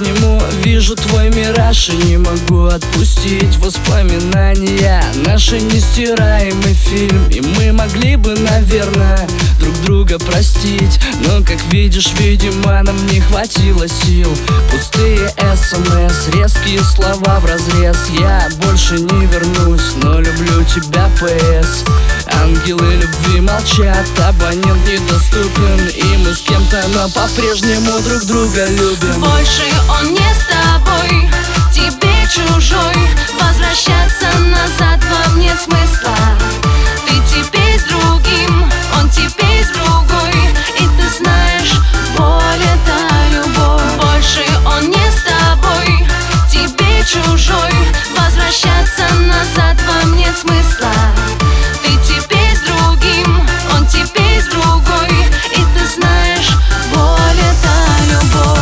по-прежнему вижу твой мираж и не могу отпустить воспоминания. Наши нестираемый фильм, и мы могли бы, наверное, друг друга простить. Но, как видишь, видимо, нам не хватило сил. Пустые СМС, резкие слова вразрез. Я больше не вернусь, но люблю тебя, ПС. Ангелы любви молчат, абонент недоступен, и мы с кем-то, но по-прежнему друг друга любим. Больше он не с тобой, тебе чужой. Возвращаться назад вам нет смысла. Ты теперь с другим, он теперь с другой, и ты знаешь, боль — это любовь. Больше он не с тобой, тебе чужой. Возвращаться назад вам нет смысла. Ты теперь с другим, он теперь с другой, и ты знаешь, боль — это любовь.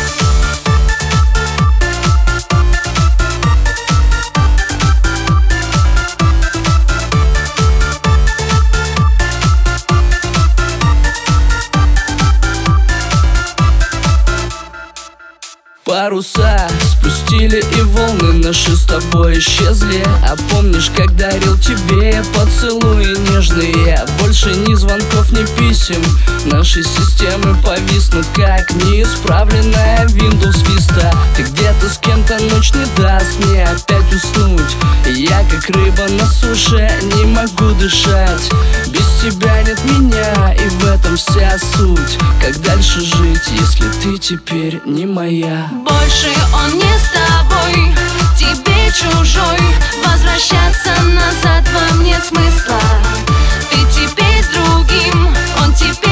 Паруса спустили, и волны наши с тобой исчезли. А помнишь, как дарил тебе поцелуи нежные? Больше ни звонков, ни писем. Наши системы повиснут, как неисправленная Windows Vista. Ты где-то с кем-то, ночь не даст мне опять уснуть. Я, как рыба на суше, не могу дышать. Без тебя нет меня, и в этом вся суть. Как дальше жить, если ты теперь не моя? Больше он не с тобой, тебе чужой. Возвращаться назад вам нет смысла. Ты теперь с другим, он теперь